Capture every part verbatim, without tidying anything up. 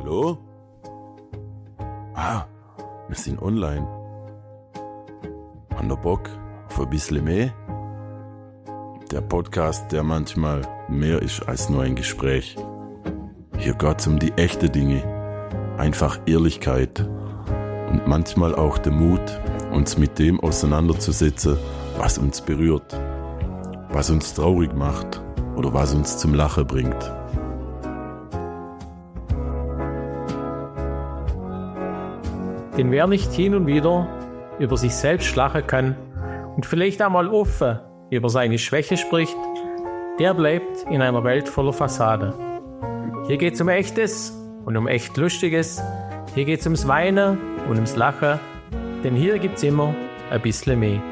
Hallo? Ah, wir sind online. Haben ihr Bock auf ein bisschen mehr? Der Podcast, der manchmal mehr ist als nur ein Gespräch. Hier geht's um die echten Dinge. Einfach Ehrlichkeit. Und manchmal auch der Mut, uns mit dem auseinanderzusetzen, was uns berührt. Was uns traurig macht oder was uns zum Lachen bringt. Denn wer nicht hin und wieder über sich selbst lachen kann und vielleicht einmal offen über seine Schwäche spricht, der bleibt in einer Welt voller Fassade. Hier geht's um Echtes und um echt Lustiges. Hier geht's ums Weinen und ums Lachen. Denn hier gibt's immer ein bisschen mehr.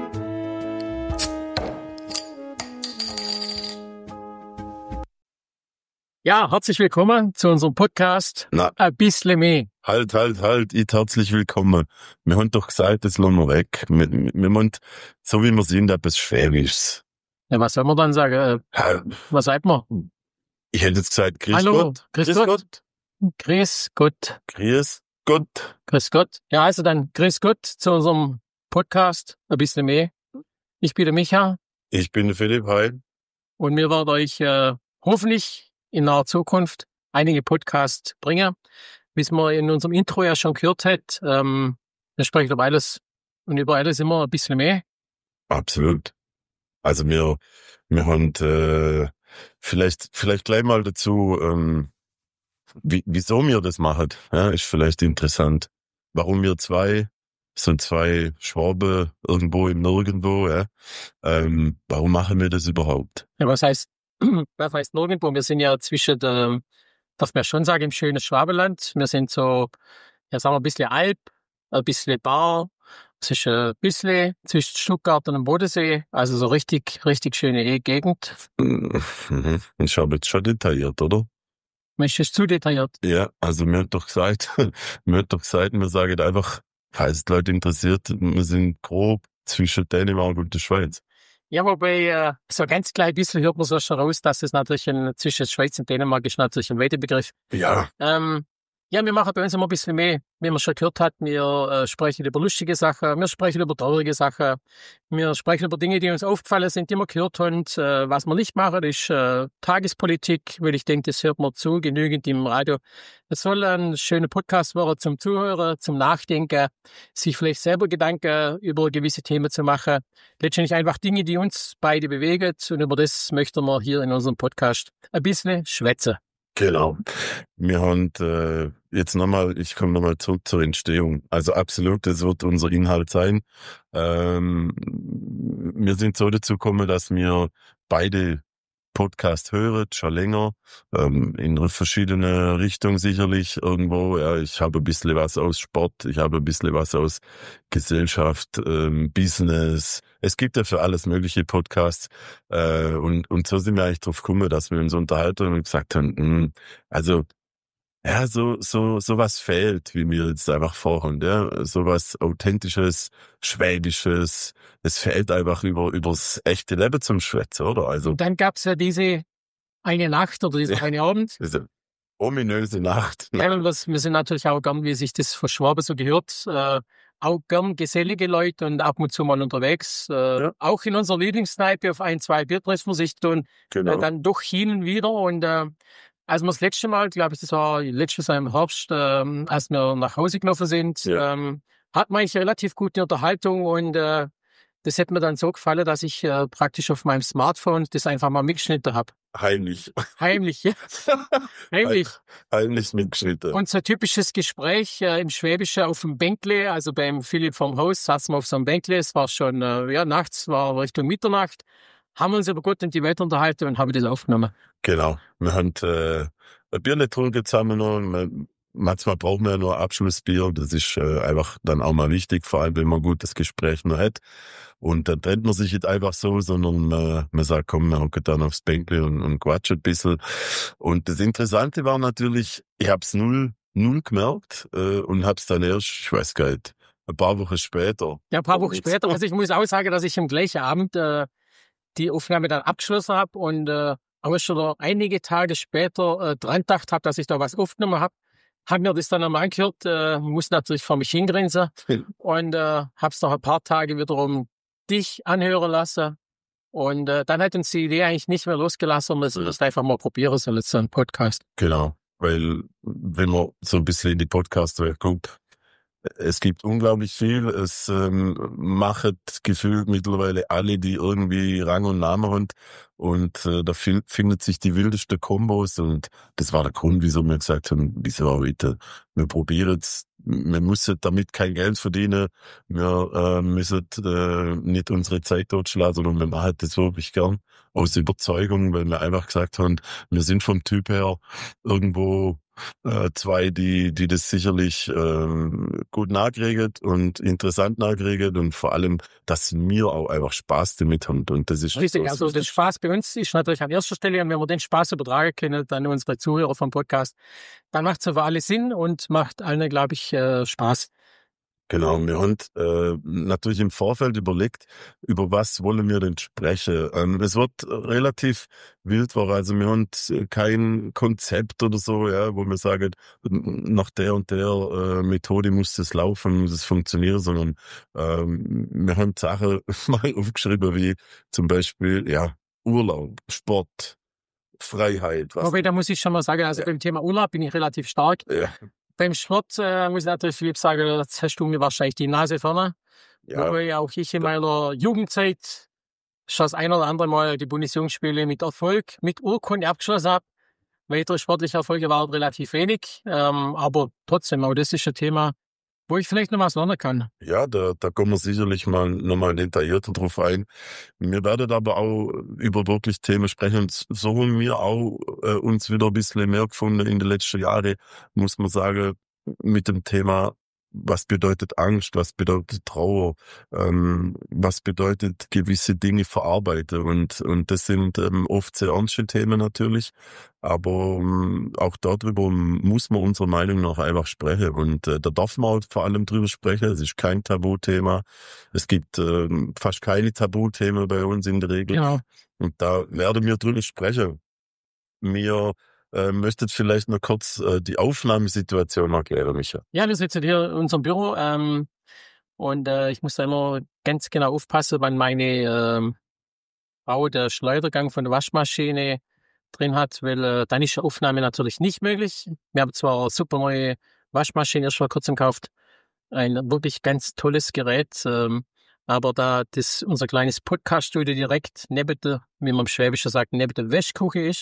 Ja, herzlich willkommen zu unserem Podcast Na. Ein bisschen mehr. Halt, halt, halt, ich herzlich willkommen. Wir haben doch gesagt, das lassen wir weg. Wir, wir, wir müssen, so wie wir sind, etwas Schwäbisches. Ja, was soll man dann sagen? Äh, Ja, was sagt man? ich hätte jetzt gesagt, grüß Hallo, Gott. grüß Gott. Grüß Gott. Grüß Gott. Grüß Gott. Ja, also dann grüß Gott zu unserem Podcast Ein bisschen mehr. Ich bin der Micha Ich bin der Philipp, hi. und wir werden euch äh, hoffentlich in naher Zukunft einige Podcasts bringen. Wie es man in unserem Intro ja schon gehört hat, ähm, wir sprechen über alles und über alles immer ein bisschen mehr. Absolut. Also wir, wir haben äh, vielleicht, vielleicht gleich mal dazu, ähm, wie, wieso wir das machen, ja, ist vielleicht interessant. Warum wir zwei, so zwei Schwaben irgendwo im Nirgendwo, ja, ähm, warum machen wir das überhaupt? Ja, was heißt, was heißt nirgendwo? Wir sind ja zwischen, der, darf man schon sagen, im schönen Schwabenland. Wir sind so, ja, sagen wir, ein bisschen Alp, ein bisschen Bar. Es ist ein bisschen zwischen Stuttgart und dem Bodensee. Also so richtig, richtig schöne Gegend. Mhm. Ich habe jetzt schon detailliert, oder? Mensch, ist zu detailliert. Ja, also mir hat doch gesagt, mir hat doch gesagt, wir sagen einfach, falls die Leute interessiert, wir sind grob zwischen Dänemark und der Schweiz. Ja, wobei, äh, so ganz klein bisschen hört man so schon raus, dass es natürlich ein, zwischen Schweiz und Dänemark ist natürlich ein weiter Begriff. Ja. Ähm, ja, wir machen bei uns immer ein bisschen mehr, wie man schon gehört hat. Wir äh, sprechen über lustige Sachen, wir sprechen über traurige Sachen, wir sprechen über Dinge, die uns aufgefallen sind, die wir gehört haben. Äh, was wir nicht machen, ist äh, Tagespolitik, weil ich denke, das hört man zu, genügend im Radio. Es soll ein schöner Podcast werden zum Zuhören, zum Nachdenken, sich vielleicht selber Gedanken über gewisse Themen zu machen. Letztendlich einfach Dinge, die uns beide bewegen, und über das möchten wir hier in unserem Podcast ein bisschen schwätzen. Genau. Wir haben äh, jetzt nochmal, ich komme nochmal zurück zur Entstehung. Also absolut, das wird unser Inhalt sein. Ähm, wir sind so dazu gekommen, dass wir beide Podcast hören, schon länger, ähm, in einer verschiedenen Richtung sicherlich irgendwo. Ja, ich habe ein bisschen was aus Sport, ich habe ein bisschen was aus Gesellschaft, ähm, Business. Es gibt ja für alles mögliche Podcasts. Äh, und, und so sind wir eigentlich drauf gekommen, dass wir uns unterhalten und gesagt haben, mh, also ja, so, so, so was fehlt, wie wir jetzt einfach vorhaben, ja. So was Authentisches, Schwäbisches. Es fehlt einfach über, übers echte Leben zum Schwätzen, oder? Also, Und dann gab's ja diese eine Nacht oder diesen Ja. eine Abend. diese ominöse Nacht. Ja, und was, wir sind natürlich auch gern, wie sich das von Schwaben so gehört, äh, auch gern gesellige Leute und ab und zu mal unterwegs. Äh, Ja. Auch in unserer Lieblingskneipe auf ein, zwei Bier treffen wir sich dann, Genau. äh, dann doch hin und wieder. Und äh, als wir das letzte Mal, glaube ich, das war letztes Jahr im Herbst, ähm, als wir nach Hause gelaufen sind, Ja. ähm, hatten wir eigentlich eine relativ gute Unterhaltung und äh, das hat mir dann so gefallen, dass ich äh, praktisch auf meinem Smartphone das einfach mal mitgeschnitten habe. Heimlich. Heimlich, ja. Heimlich. Heimlich mitgeschnitten. Und so ein typisches Gespräch äh, im Schwäbischen auf dem Bänkle, also beim Philipp vom Haus saßen wir auf so einem Bänkle, es war schon, äh, ja, nachts, war Richtung Mitternacht, haben uns über Gott und die Welt unterhalten und haben das aufgenommen. Genau. Wir haben äh, ein Bier getrunken zusammen noch. Man- Manchmal braucht man ja nur Abschlussbier. Das ist äh, einfach dann auch mal wichtig, vor allem wenn man ein gutes Gespräch noch hat. Und dann trennt man sich nicht einfach so, sondern äh, man sagt, komm, wir hocken dann aufs Bänkle und, und quatschen ein bisschen. Und das Interessante war natürlich, ich hab's null, null gemerkt äh, und hab's dann erst, ich weiß gar nicht, ein paar Wochen später. Ja, ein paar Wochen Und- später, also ich muss auch sagen, dass ich am gleichen Abend äh, die Aufnahme dann abgeschlossen habe und äh, aber schon einige Tage später äh, dran gedacht habe, dass ich da was aufgenommen habe. Hab mir das dann einmal angehört, äh, muss natürlich vor mich hingrinsen und äh, hab's nach ein paar Tagen wiederum dich anhören lassen. Und äh, dann hat uns die Idee eigentlich nicht mehr losgelassen, und wir sollen das einfach mal probieren, so jetzt so ein Podcast. Genau, weil wenn man so ein bisschen in die Podcast-Welt guckt, es gibt unglaublich viel. Es ähm, macht gefühlt mittlerweile alle, die irgendwie Rang und Namen haben. Und äh, da fi- findet sich die wildesten Kombos. Und das war der Grund, wieso wir gesagt haben, wieso heute, wir probieren es. Wir müssen damit kein Geld verdienen. Wir äh, müssen äh, nicht unsere Zeit totschlagen, sondern wir machen das wirklich gern aus Überzeugung, weil wir einfach gesagt haben, wir sind vom Typ her irgendwo Äh, zwei, die die das sicherlich äh, gut nachkriegen und interessant nachkriegen und vor allem, dass wir auch einfach Spaß damit haben. Und das ist Richtig, so also der Spaß bei uns ist natürlich an erster Stelle, und wenn wir den Spaß übertragen können, dann unsere Zuhörer vom Podcast, dann macht es für alle Sinn und macht allen, glaube ich, äh, Spaß. Genau, wir haben äh, natürlich im Vorfeld überlegt, über was wollen wir denn sprechen. Ähm, es wird relativ wild war, also wir haben kein Konzept oder so, ja, wo wir sagen, nach der und der äh, Methode muss es laufen, muss es funktionieren, sondern ähm, wir haben Sachen mal aufgeschrieben, wie zum Beispiel, ja, Urlaub, Sport, Freiheit. Was Aber da muss ich schon mal sagen, also Ja. beim Thema Urlaub bin ich relativ stark. ja, Beim Sport äh, muss ich natürlich, Philipp, sagen, jetzt hast du mir wahrscheinlich die Nase vorne. ja, Wobei auch ich in meiner Jugendzeit schon das ein oder andere Mal die Bundesjugendspiele mit Erfolg, mit Urkunde abgeschlossen habe. Weitere sportliche Erfolge waren relativ wenig, ähm, aber trotzdem, auch das ist ein Thema, wo ich vielleicht noch was lernen kann. ja, da, da kommen wir sicherlich mal nochmal detaillierter drauf ein. Wir werden aber auch über wirklich Themen sprechen. Und so haben wir auch äh, uns wieder ein bisschen mehr gefunden in den letzten Jahren, muss man sagen, mit dem Thema, was bedeutet Angst, was bedeutet Trauer, ähm, was bedeutet gewisse Dinge verarbeiten. Und, und das sind ähm, oft sehr ernste Themen natürlich. Aber ähm, auch darüber muss man unserer Meinung nach einfach sprechen. Und äh, da darf man auch vor allem drüber sprechen. Es ist kein Tabuthema. Es gibt ähm, fast keine Tabuthemen bei uns in der Regel. Genau. Und da werden wir drüber sprechen. Wir äh, möchtet vielleicht noch kurz äh, die Aufnahmesituation erklären, Micha. Ja, wir sitzen hier in unserem Büro ähm, und äh, ich muss da immer ganz genau aufpassen, wann meine ähm, Frau der Schleudergang von der Waschmaschine drin hat, weil äh, dann ist eine Aufnahme natürlich nicht möglich. Wir haben zwar eine super neue Waschmaschine erst vor kurzem gekauft, ein wirklich ganz tolles Gerät, ähm, aber da das unser kleines Podcast-Studio direkt neben der, wie man im Schwäbischen sagt, neben der Wäschküche ist,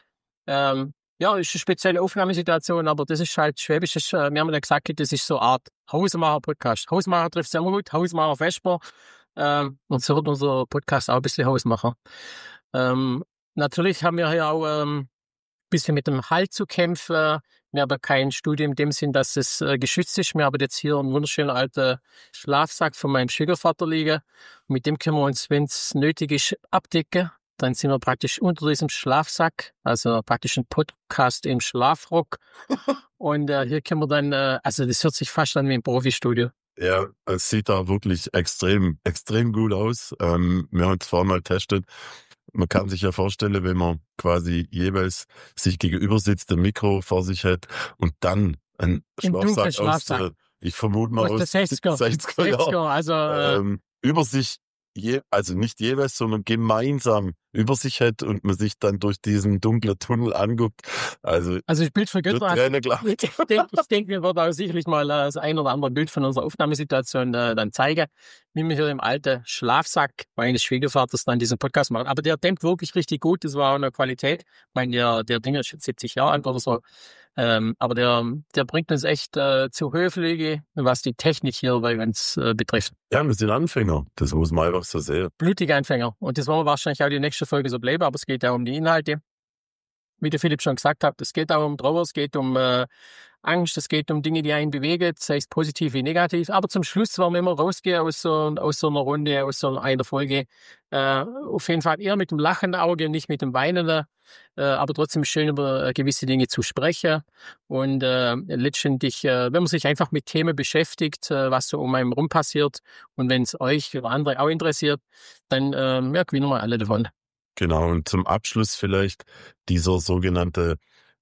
ähm, ja, ist eine spezielle Aufnahmesituation, aber das ist halt Schwäbisches, äh, wir haben ja gesagt, das ist so eine Art Hausmacher-Podcast. Hausmacher trifft es immer gut, Hausmacher Vesper. Ähm, und so wird unser Podcast auch ein bisschen Hausmacher. Ähm, natürlich haben wir hier auch ähm, ein bisschen mit dem Halt zu kämpfen. Wir haben kein Studio in dem Sinn, dass es äh, geschützt ist. Wir haben jetzt hier einen wunderschönen alten Schlafsack von meinem Schwiegervater liegen. Mit dem können wir uns, wenn es nötig ist, abdecken. Dann sind wir praktisch unter diesem Schlafsack, also praktisch ein Podcast im Schlafrock. Und äh, hier können wir dann, äh, also das hört sich fast an wie ein Profi-Studio. Ja, es sieht da wirklich extrem, extrem gut aus. Ähm, wir haben es vorhin mal getestet. Man kann sich ja vorstellen, wenn man quasi jeweils sich gegenüber sitzt, ein Mikro vor sich hat und dann ein Im dunklen Schlafsack aus, Schlafsack. äh, ich vermute mal Aus der aus sechziger. sechziger Jahren, sechziger, also äh, ähm, über sich, je, also nicht jeweils, sondern gemeinsam über sich hat und man sich dann durch diesen dunklen Tunnel anguckt. Also, also ich Bild für wird Götter. Träne klar. Ich denke, ich denk, wir werden auch sicherlich mal äh, das ein oder andere Bild von unserer Aufnahmesituation äh, dann zeigen, wie wir hier im alten Schlafsack meines Schwiegervaters dann diesen Podcast machen. Aber der dämmt wirklich richtig gut, das war auch eine Qualität. Ich meine, der, der Ding ist jetzt siebzig Jahre alt oder so. Ähm, aber der, der bringt uns echt äh, zu Höflige, was die Technik hier bei uns äh, betrifft. Ja, wir sind Anfänger. Das muss man einfach so sehen. Blutige Anfänger. Und das wollen wir wahrscheinlich auch die nächste Folge so bleiben, aber es geht ja um die Inhalte. Wie der Philipp schon gesagt hat, es geht auch um Trauer, es geht um äh, Angst, es geht um Dinge, die einen bewegen, sei es positiv wie negativ. Aber zum Schluss wollen wir immer rausgehen aus so, aus so einer Runde, aus so einer Folge. Äh, auf jeden Fall eher mit dem lachenden Auge, nicht mit dem weinenden. Äh, aber trotzdem schön über äh, gewisse Dinge zu sprechen. Und äh, letztendlich, äh, wenn man sich einfach mit Themen beschäftigt, äh, was so um einen rum passiert, und wenn es euch oder andere auch interessiert, dann äh, ja, gewinnen wir alle davon. Genau, und zum Abschluss vielleicht dieser sogenannte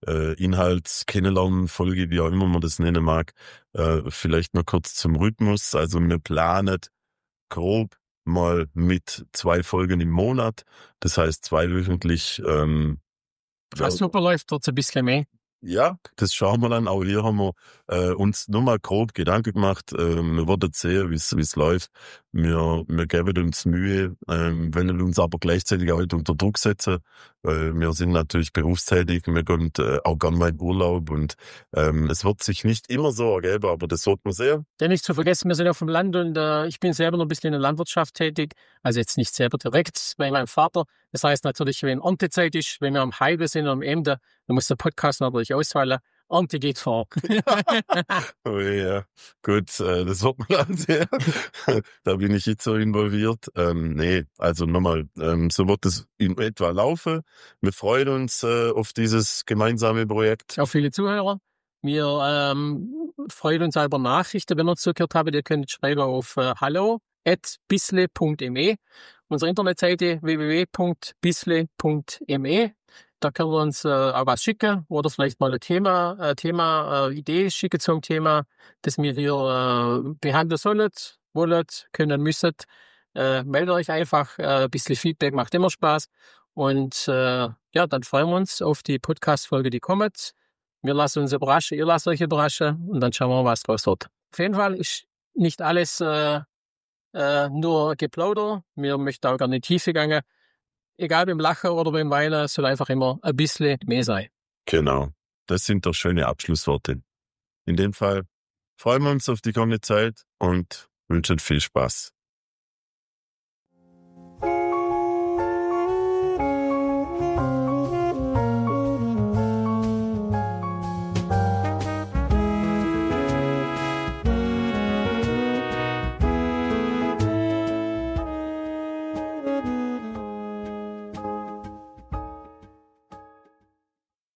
äh, Inhalts-Kennenlernen-Folge, wie auch immer man das nennen mag. Äh, vielleicht noch kurz zum Rhythmus. Also wir planen grob mal mit zwei Folgen im Monat. Das heißt zweiwöchentlich. Ähm, Was super läuft, wird's ein bisschen mehr. Ja, das schauen wir dann. Auch hier haben wir äh, uns nur mal grob Gedanken gemacht. Äh, wir werden sehen, wie es läuft. Wir, wir geben uns Mühe, äh, wollen uns aber gleichzeitig auch nicht unter Druck setzen. Weil wir sind natürlich berufstätig, wir gehen äh, auch gerne mal in Urlaub und ähm, es wird sich nicht immer so ergeben, aber das sollte man sehen. Denn nicht zu vergessen, wir sind auf dem Land und äh, ich bin selber noch ein bisschen in der Landwirtschaft tätig. Also jetzt nicht selber direkt bei meinem Vater. Das heißt natürlich, wenn Erntezeit ist, wenn wir am Heide sind oder am Ende, dann muss der Podcast natürlich ausfallen. Ernte geht vor. Oh ja, gut, äh, das wird man dann sehen. Da bin ich jetzt so involviert. Ähm, nee, also nochmal, ähm, so wird es in etwa laufen. Wir freuen uns äh, auf dieses gemeinsame Projekt. Auch viele Zuhörer. Wir ähm, freuen uns auch über Nachrichten, wenn ihr zugehört habt. Ihr könnt schreiben auf äh, hallo at bisle punkt me. Unsere Internetseite w w w punkt bisle punkt me. Da können wir uns äh, auch was schicken oder vielleicht mal ein Thema, äh, Thema, äh, Idee schicken zum Thema, das wir hier äh, behandeln sollen, wollen, können, müssen. Äh, meldet euch einfach. Äh, ein bisschen Feedback macht immer Spaß. Und äh, ja, dann freuen wir uns auf die Podcast-Folge, die kommt. Wir lassen uns überraschen, ihr lasst euch überraschen und dann schauen wir mal, was draus wird. Auf jeden Fall ist nicht alles äh, äh, nur Geplauder. Wir möchten auch gerne in die Tiefe gehen. Egal beim Lachen oder beim Weinen, soll einfach immer ein bisschen mehr sein. Genau, das sind doch schöne Abschlussworte. In dem Fall freuen wir uns auf die kommende Zeit und wünschen viel Spaß.